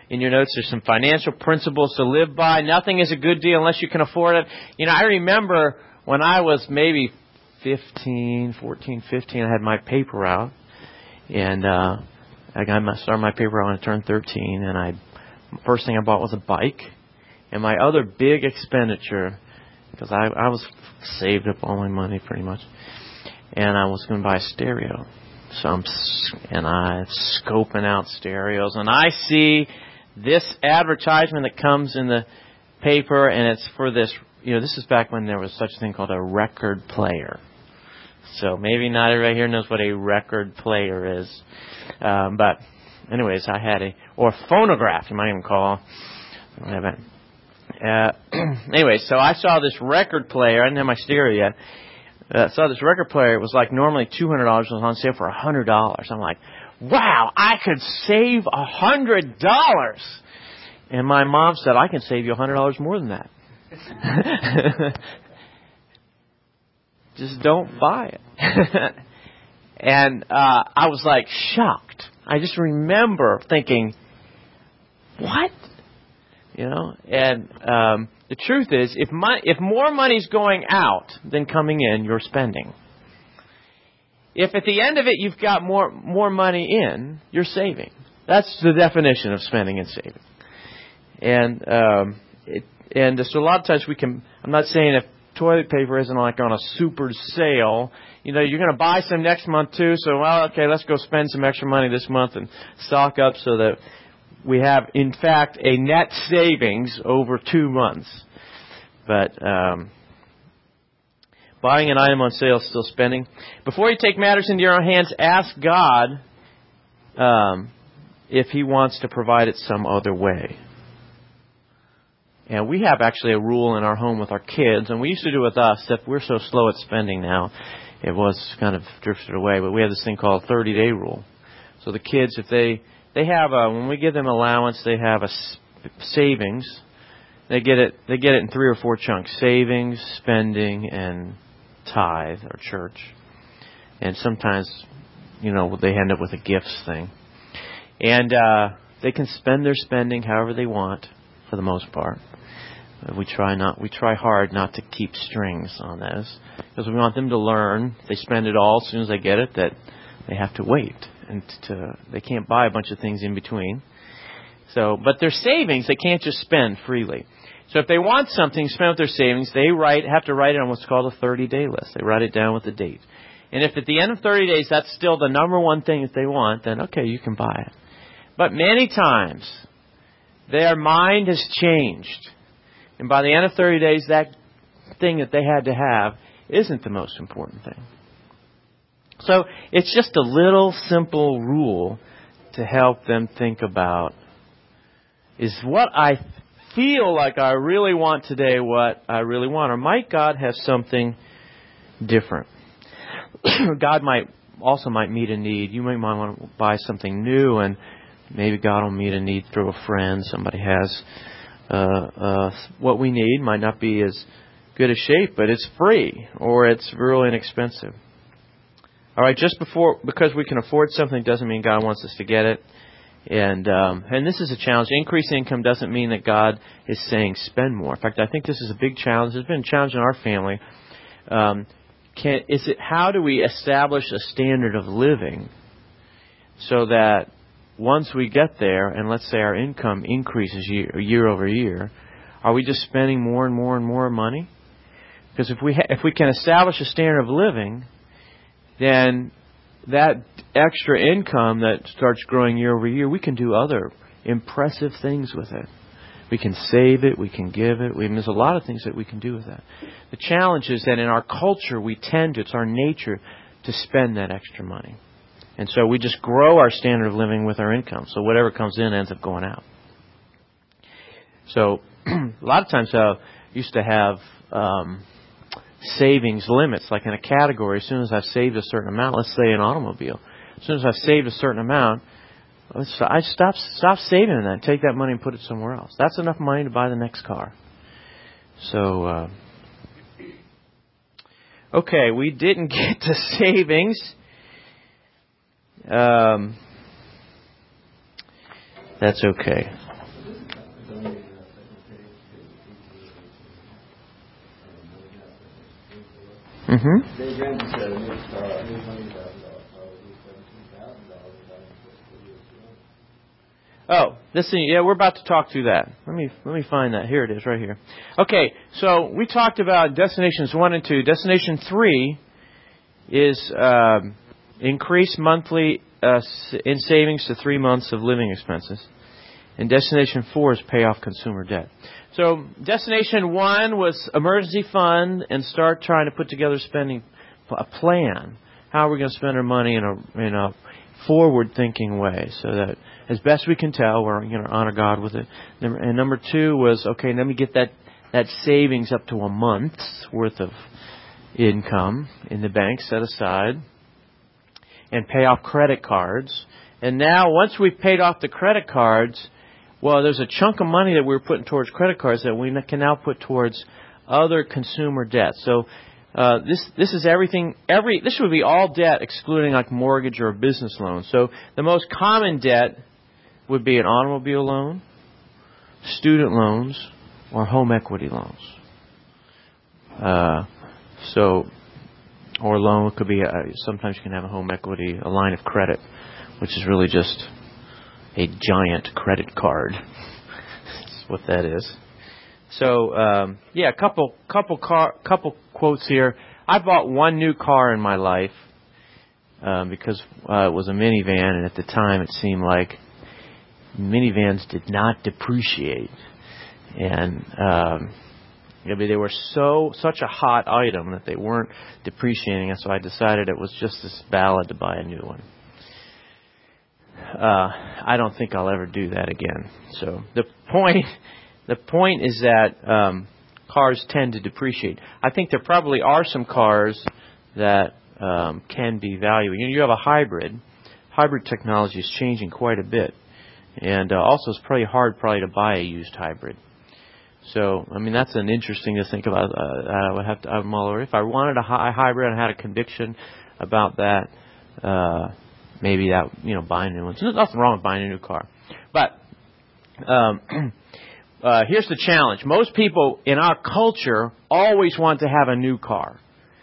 [SPEAKER 1] in your notes, there's some financial principles to live by. Nothing is a good deal unless you can afford it. You know, I remember when I was maybe fifteen, fourteen, fifteen, I had my paper out. And uh, I got my, started my paper out when I turned thirteen. And I first thing I bought was a bike. And my other big expenditure, because I, I was saved up all my money pretty much, and I was going to buy a stereo. So I'm, and I'm scoping out stereos, and I see this advertisement that comes in the paper, and it's for this, you know, this is back when there was such a thing called a record player. So maybe not everybody here knows what a record player is. Um, but anyways, I had a, or a phonograph, you might even call it. Uh, anyway, so I saw this record player. I didn't have my stereo yet. I uh, saw this record player. It was like normally two hundred dollars. It was on sale for one hundred dollars. I'm like, wow, I could save one hundred dollars. And my mom said, I can save you one hundred dollars more than that. Just don't buy it. And uh, I was like shocked. I just remember thinking, what? You know, and um, the truth is, if my, if more money's going out than coming in, you're spending. If at the end of it you've got more more money in, you're saving. That's the definition of spending and saving. And um, it, and so a lot of times we can. I'm not saying if toilet paper isn't like on a super sale, you know, you're going to buy some next month too. So well, okay, let's go spend some extra money this month and stock up so that we have, in fact, a net savings over two months. But um, buying an item on sale is still spending. Before you take matters into your own hands, ask God um, if He wants to provide it some other way. And we have actually a rule in our home with our kids, and we used to do it with us, that we're so slow at spending now, it was kind of drifted away. But we have this thing called thirty-day rule. So the kids, if they... They have a, when we give them allowance, they have a savings. They get it, they get it in three or four chunks: savings, spending, and tithe or church. And sometimes, you know, they end up with a gifts thing. And uh, they can spend their spending however they want, for the most part. We try not, we try hard not to keep strings on those, because we want them to learn. If they spend it all as soon as they get it, that they have to wait. And to, they can't buy a bunch of things in between. So, but their savings, they can't just spend freely. So if they want something spent with their savings, they write have to write it on what's called a thirty-day list. They write it down with the date. And if at the end of thirty days that's still the number one thing that they want, then okay, you can buy it. But many times, their mind has changed. And by the end of thirty days, that thing that they had to have isn't the most important thing. So it's just a little simple rule to help them think about, is what I feel like I really want today what I really want? Or might God have something different? God might also might meet a need. You might want to buy something new, and maybe God will meet a need through a friend. Somebody has uh, uh, what we need. Might not be as good a shape, but it's free, or it's really inexpensive. All right, just before, because we can afford something doesn't mean God wants us to get it. And um, and this is a challenge. Increased income doesn't mean that God is saying spend more. In fact, I think this is a big challenge. There's been a challenge in our family. Um, can, is it how do we establish a standard of living so that once we get there, and let's say our income increases year, year over year, are we just spending more and more and more money? Because if we ha- if we can establish a standard of living, then that extra income that starts growing year over year, we can do other impressive things with it. We can save it. We can give it. We, there's a lot of things that we can do with that. The challenge is that in our culture, we tend to, it's our nature to spend that extra money. And so we just grow our standard of living with our income. So whatever comes in ends up going out. So a lot of times I used to have um, savings limits, like in a category. As soon as I've saved a certain amount, let's say an automobile, as soon as I've saved a certain amount, I stop stop saving in that, take that money and put it somewhere else. That's enough money to buy the next car. So, uh, okay, we didn't get to savings. Um, that's okay. Mm-hmm.
[SPEAKER 3] Dave Ramsey said a new car, a new twenty thousand dollars car would be seventeen thousand dollars without fiscal year two.
[SPEAKER 1] Oh, this thing, yeah, we're about to talk through that. Let me let me find that. Here it is, right here. Okay, so we talked about destinations one and two. Destination three is um, increase monthly uh, in savings to three months of living expenses. And destination four is pay off consumer debt. So destination one was emergency fund and start trying to put together spending a plan. How are we going to spend our money in a in a forward-thinking way, so that as best we can tell, we're going to honor God with it. And number two was, okay, let me get that that savings up to a month's worth of income in the bank set aside, and pay off credit cards. And now, once we've paid off the credit cards, well, there's a chunk of money that we were putting towards credit cards that we can now put towards other consumer debt. So uh, this this is everything. Every this would be all debt excluding like mortgage or a business loan. So the most common debt would be an automobile loan, student loans, or home equity loans. Uh, so, or a loan could be, a, sometimes you can have a home equity, a line of credit, which is really just a giant credit card. That's what that is. So, um, yeah, a couple, couple, car, couple quotes here. I bought one new car in my life um, because uh, it was a minivan, and at the time it seemed like minivans did not depreciate, and um, I mean, they were so such a hot item that they weren't depreciating, and so I decided it was just as valid to buy a new one. Uh, I don't think I'll ever do that again. So the point, the point is that um, cars tend to depreciate. I think there probably are some cars that um, can be valuable. You know, you have a hybrid. Hybrid technology is changing quite a bit, and uh, also it's pretty hard probably to buy a used hybrid. So, I mean, that's an interesting to think about. Uh, I would have to, I'm all over. If I wanted a high hybrid and had a conviction about that, uh, maybe that, you know, buying a new one. There's nothing wrong with buying a new car. But um, uh, here's the challenge. Most people in our culture always want to have a new car.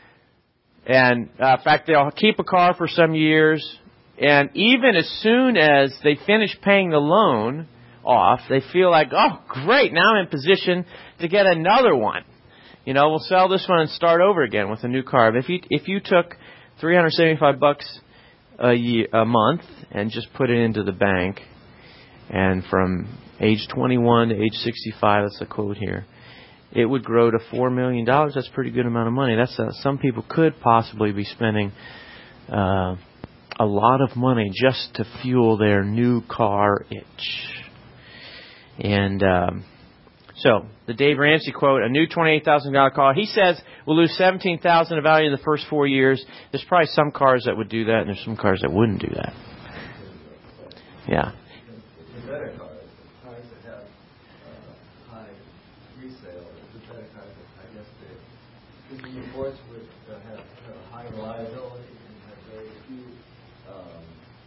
[SPEAKER 1] And, uh, in fact, they'll keep a car for some years. And even as soon as they finish paying the loan off, they feel like, oh, great, now I'm in position to get another one. You know, we'll sell this one and start over again with a new car. But if you if you took three hundred seventy-five bucks a year, a month, and just put it into the bank, and from age twenty-one to age sixty-five, that's a quote here, it would grow to four million dollars. That's a pretty good amount of money. That's a, some people could possibly be spending uh, a lot of money just to fuel their new car itch. And um, so, the Dave Ramsey quote, a new twenty-eight thousand dollars car. He says we'll lose seventeen thousand dollars of value in the first four years. There's probably some cars that would do that, and there's some cars that wouldn't do that. Yeah.
[SPEAKER 3] The better cars, cars that have uh, high resale, the better cars that I guess the the reports would uh, have, have high reliability and have very few um,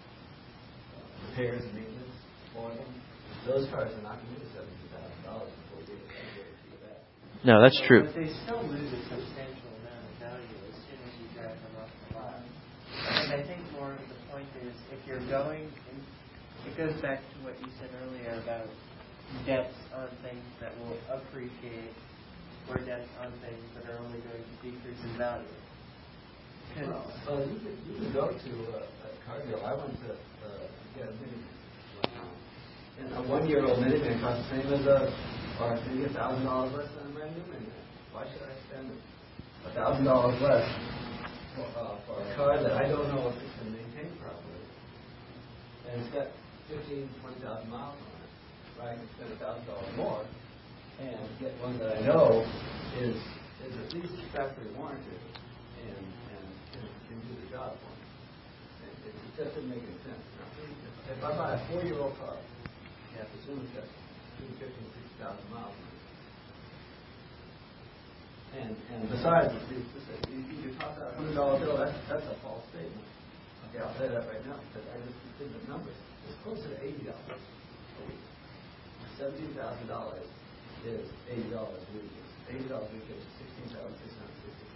[SPEAKER 3] uh, repairs and maintenance for them. Those cars are not going to lose seventeen thousand dollars before we get to that.
[SPEAKER 1] No, that's true.
[SPEAKER 2] But they still lose a substantial amount of value as soon as you drive them off the lot. And I think more of the point is, if you're going, it goes back to what you said earlier about debts on things that will appreciate or debts on things that are only going to decrease in value.
[SPEAKER 3] Well, uh, you, can, you can go to uh, a car deal. I went to uh, get a minivan. And a one-year-old minivan costs the same as a, or maybe a thousand dollars less than a brand new minivan. Why should I spend a thousand dollars less for, uh, for a car that I don't know if it's been maintained properly? And it's got fifteen, twenty thousand miles on it. Right? I can spend a thousand dollars more and get one that I know is is at least factory warranted and and can, can do the job for me. It, it just doesn't make any sense. Now, if, if I buy a four-year-old car, you have to assume it's got between fifty and sixty thousand miles on it. And and besides, you, you, you toss out a hundred dollar bill. That's that's a false statement. Okay, I'll say that right now because I just did the numbers. It's closer to eighty dollars a week. Seventeen thousand dollars is eighty dollars a week. Eighty dollars a week is sixteen thousand six hundred sixty-six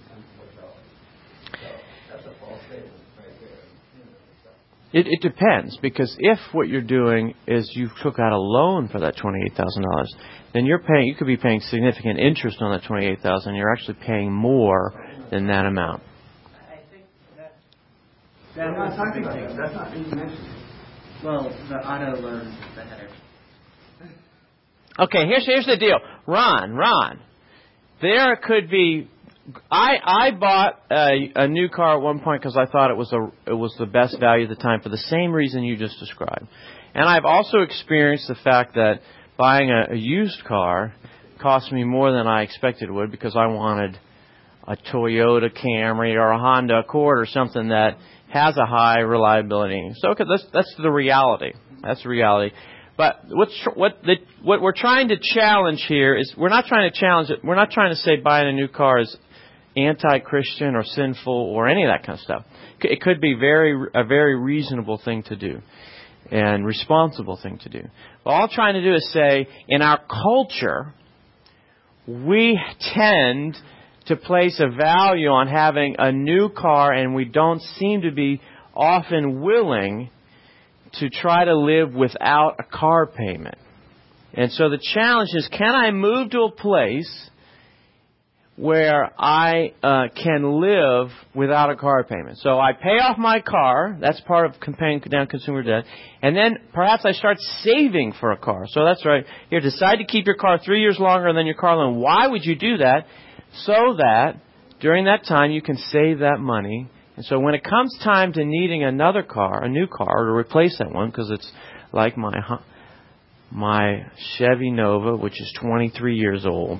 [SPEAKER 3] unmortality. So that's a false statement right there. You know, so.
[SPEAKER 1] It, it depends, because if what you're doing is you took out a loan for that twenty-eight thousand dollars, then you're paying. You could be paying significant interest on that twenty-eight thousand dollars. You're actually paying more than that amount.
[SPEAKER 2] I think that
[SPEAKER 3] We're
[SPEAKER 2] that
[SPEAKER 3] not
[SPEAKER 2] was
[SPEAKER 3] talking
[SPEAKER 2] the
[SPEAKER 3] about
[SPEAKER 2] big
[SPEAKER 3] that.
[SPEAKER 2] thing.
[SPEAKER 3] That's not being mentioned.
[SPEAKER 2] Well, the auto loan is the header.
[SPEAKER 1] Okay, here's here's the deal, Ron. Ron, there could be. I I bought a, a new car at one point because I thought it was a it was the best value at the time for the same reason you just described, and I've also experienced the fact that buying a, a used car cost me more than I expected it would, because I wanted a Toyota Camry or a Honda Accord or something that has a high reliability. So okay, that's that's the reality. That's the reality. But what's what the, what we're trying to challenge here is we're not trying to challenge it. We're not trying to say buying a new car is anti-Christian or sinful or any of that kind of stuff. It could be very a very reasonable thing to do and responsible thing to do. But all I'm trying to do is say, in our culture, we tend to place a value on having a new car, and we don't seem to be often willing to try to live without a car payment. And so the challenge is, can I move to a place where I uh, can live without a car payment? So I pay off my car. That's part of paying down consumer debt. And then perhaps I start saving for a car. So that's right. You decide to keep your car three years longer than your car loan. Why would you do that? So that during that time you can save that money. And so when it comes time to needing another car, a new car, to replace that one, because it's like my my Chevy Nova, which is twenty-three years old,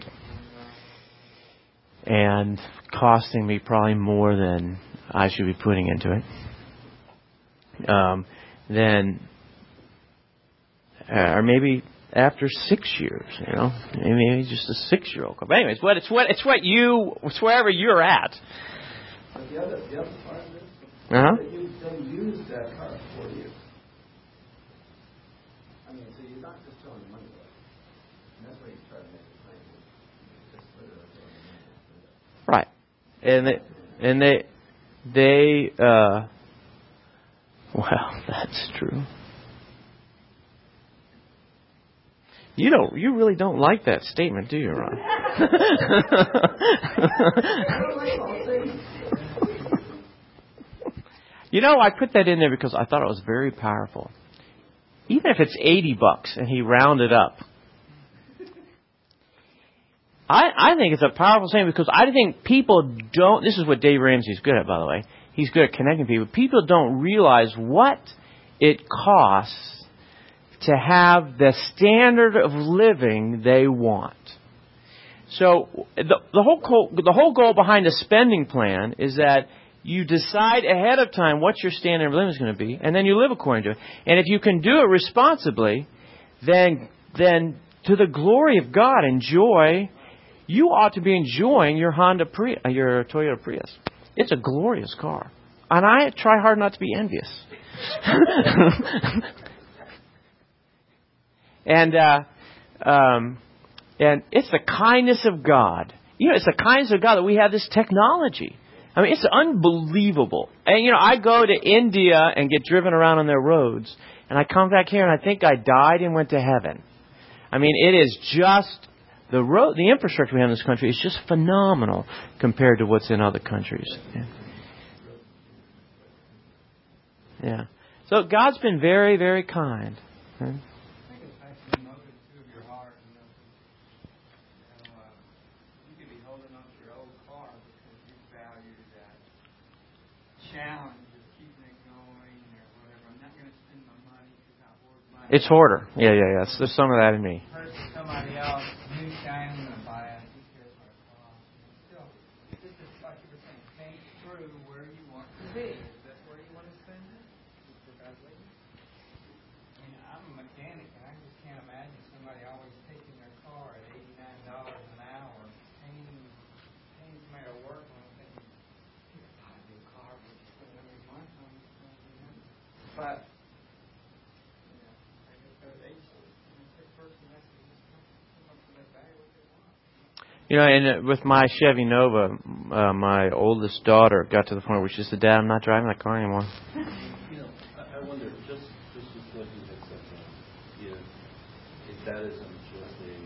[SPEAKER 1] and costing me probably more than I should be putting into it, um, then, uh, or maybe after six years, you know, maybe just a six-year-old car. But anyways, what it's what it's what you, it's wherever you're at.
[SPEAKER 3] But the other, the other part of this
[SPEAKER 1] Uh-huh.
[SPEAKER 3] is that you, they use that car for four years. I mean, so you're not just throwing money away. And that's what you try to make the claim. You just put it on the money.
[SPEAKER 1] Right. And they, and they, they, uh, well, that's true. You don't, you really don't like that statement, do you, Ron? You know, I put that in there because I thought it was very powerful. Even if it's eighty bucks and he rounded up, I, I think it's a powerful saying, because I think people don't, this is what Dave Ramsey's good at, by the way. He's good at connecting people. People don't realize what it costs to have the standard of living they want. So the, the whole goal, the whole goal behind a spending plan is that you decide ahead of time what your standard of living is going to be, and then you live according to it. And if you can do it responsibly, then then to the glory of God and joy, you ought to be enjoying your Honda Prius, your Toyota Prius. It's a glorious car, and I try hard not to be envious. and uh, um, and it's the kindness of God. You know, it's the kindness of God that we have this technology. I mean, it's unbelievable. And, you know, I go to India and get driven around on their roads, and I come back here and I think I died and went to heaven. I mean, it is just, the road, the infrastructure we have in this country is just phenomenal compared to what's in other countries. Yeah. yeah. So God's been very, very kind. Right?
[SPEAKER 2] I think it's actually motives too of your heart. You know, you know uh, you could be holding on to your old car because you value that challenge of keeping it going or whatever. I'm not going to spend my money because I hoard money.
[SPEAKER 1] It's hoarder. Yeah, yeah, yeah. There's some of that in me.
[SPEAKER 2] Versus somebody else, new shiny, I'm going to buy it. Who cares what it costs? Still, this is like you were saying, think through where you want to be. Is that where you want to spend it? I mean, I'm a mechanic, and I just can't imagine somebody always taking their car at eighty-nine dollars an hour, paying, paying somebody to work on it, thinking, you could buy a new car, but you spend every month on it. But, you know, I guess they're age, the person has to just come up with that value what they want.
[SPEAKER 1] You You know, and uh, with my Chevy Nova, uh, my oldest daughter got to the point where she said, "Dad, I'm not driving that car anymore."
[SPEAKER 4] You know, I, I wonder, just just as what you had said, if, if that isn't just a,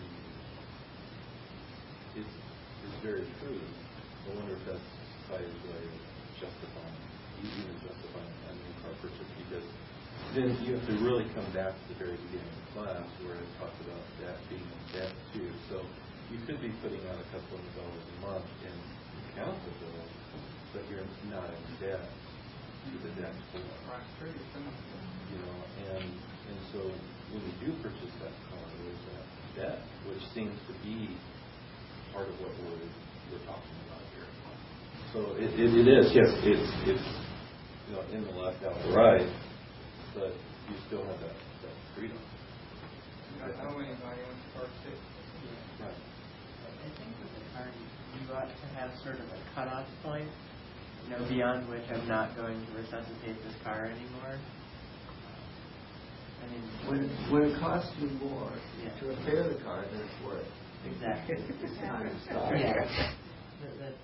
[SPEAKER 4] is is very true, I wonder if that's society's way of justifying, even justifying a new car purchase, because then you have to really come back to the very beginning of the class where I talked about debt being in debt too. So you could be putting out a couple of dollars a month in council bills, but you're not in debt to the debt for you know, and and so when you do purchase that car, there's that debt, which seems to be part of what we're we're talking about here. So it, it, it is, yes, it's it's you know in the left, out the right, but you still have that, that freedom.
[SPEAKER 2] I don't want anybody on the car too.
[SPEAKER 4] Right.
[SPEAKER 5] I think with the car, you ought to have sort of a cutoff point, you know, beyond which I'm not going to resuscitate this car anymore. I mean,
[SPEAKER 3] When it, when it costs you more
[SPEAKER 5] Yeah.
[SPEAKER 3] to repair the car than it's worth,
[SPEAKER 5] exactly.
[SPEAKER 3] it's time to stop.
[SPEAKER 5] Yeah. That- that-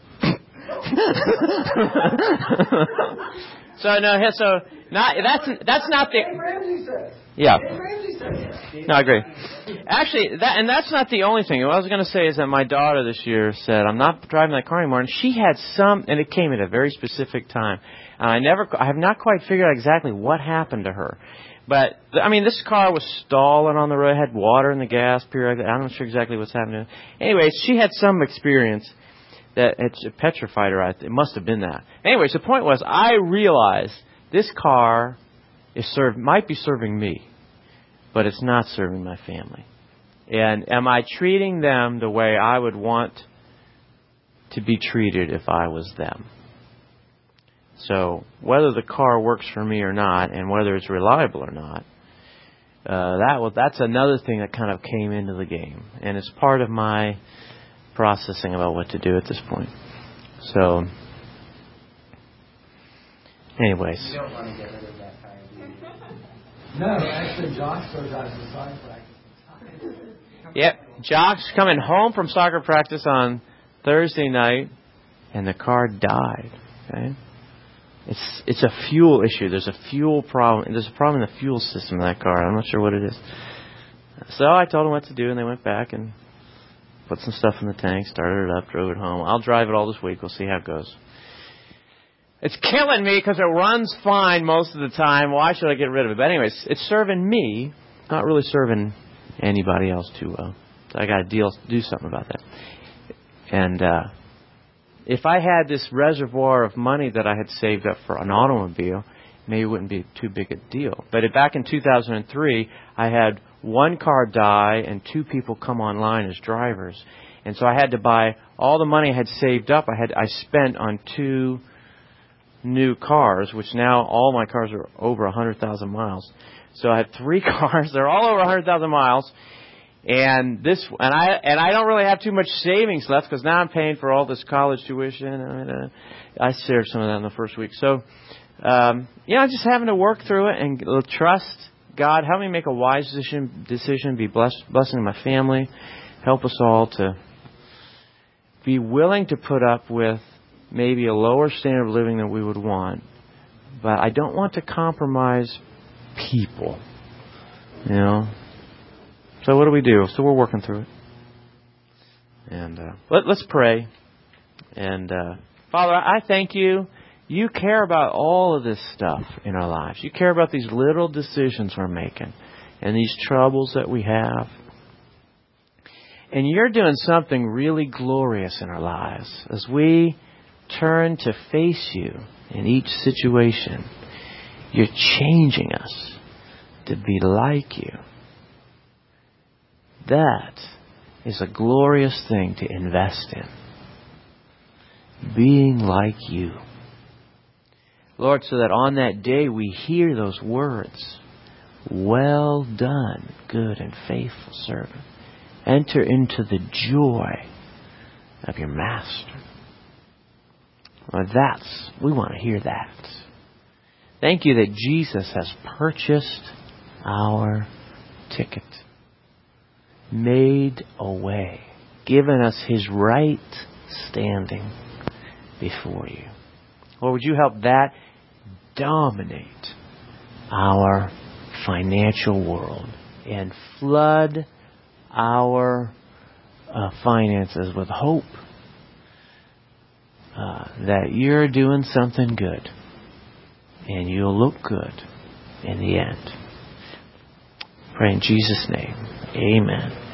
[SPEAKER 1] So no, he- so not that's that's not
[SPEAKER 3] Dave
[SPEAKER 1] the
[SPEAKER 3] Ramsey says.
[SPEAKER 1] yeah.
[SPEAKER 3] Dave Ramsey says.
[SPEAKER 1] No, I agree. Actually, that and that's not the only thing. What I was going to say is that my daughter this year said, "I'm not driving that car anymore," and she had some, and it came at a very specific time. And I never, I have not quite figured out exactly what happened to her. But I mean, this car was stalling on the road, had water in the gas period. I'm not sure exactly what's happening. Anyways, she had some experience that it's petrified her. It must have been that. Anyways, the point was, I realized this car is served, might be serving me, but it's not serving my family. And am I treating them the way I would want to be treated if I was them? So whether the car works for me or not, and whether it's reliable or not, uh, that was, that's another thing that kind of came into the game, and it's part of my processing about what to do at this point. So, anyways.
[SPEAKER 5] You don't want to get rid of that car, do you?
[SPEAKER 3] No, actually, Josh goes out to soccer practice.
[SPEAKER 1] Yep, Jock's coming home from soccer practice on Thursday night, and the car died. Okay, it's it's a fuel issue. There's a fuel problem. There's a problem in the fuel system of that car. I'm not sure what it is. So I told them what to do, and they went back and put some stuff in the tank, started it up, drove it home. I'll drive it all this week. We'll see how it goes. It's killing me because it runs fine most of the time. Why should I get rid of it? But anyways, it's serving me, not really serving anybody else too well. So I got to deal, do something about that. And uh, if I had this reservoir of money that I had saved up for an automobile, maybe it wouldn't be too big a deal. But back in two thousand three, I had one car die and two people come online as drivers. And so I had to buy all the money I had saved up. I had I spent on two new cars, which now all my cars are over one hundred thousand miles. So I have three cars. They're all over one hundred thousand miles. And this, and I, and I don't really have too much savings left because now I'm paying for all this college tuition. And uh, I shared some of that in the first week. So, um, you know, just having to work through it and trust God. Help me make a wise decision. Decision. Be blessed, blessing my family. Help us all to be willing to put up with maybe a lower standard of living than we would want, but I don't want to compromise people. You know. So what do we do? So we're working through it. And uh, let, let's pray. And uh, Father, I thank you. You care about all of this stuff in our lives. You care about these little decisions we're making and these troubles that we have. And you're doing something really glorious in our lives as we turn to face you in each situation. You're changing us to be like you. That is a glorious thing to invest in. Being like you. Lord, so that on that day we hear those words, well done, good and faithful servant. Enter into the joy of your master. Lord, that's, we want to hear that. Thank you that Jesus has purchased our ticket. Made a way, given us His right standing before you. Lord, would you help that dominate our financial world and flood our uh, finances with hope uh, that you're doing something good and you'll look good in the end. Pray in Jesus' name. Amen.